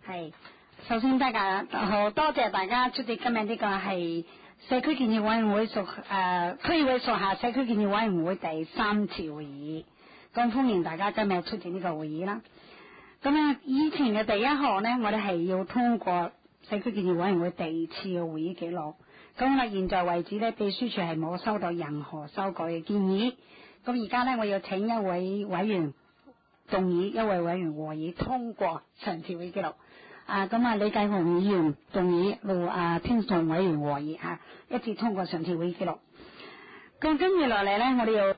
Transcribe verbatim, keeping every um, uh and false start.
係，首先大家好多謝大家出席今日呢個係社區建設委員會屬誒區議會屬下社區建設委員會第三次會議，咁歡迎大家今日出席呢個會議啦。咁啊，以前嘅第一項呢，我哋係要通過社區建設委員會第二次嘅會議記錄。咁啊，現在為止呢，秘書處係冇收到任何修改嘅建議。咁而家呢，我要請一位委員動議，一位委員和議通過上次會議記錄。啊，咁啊，李繼雄議員動議，路啊天頌委員和議嚇，一致通過上次會議記錄。咁跟住落嚟呢，我哋要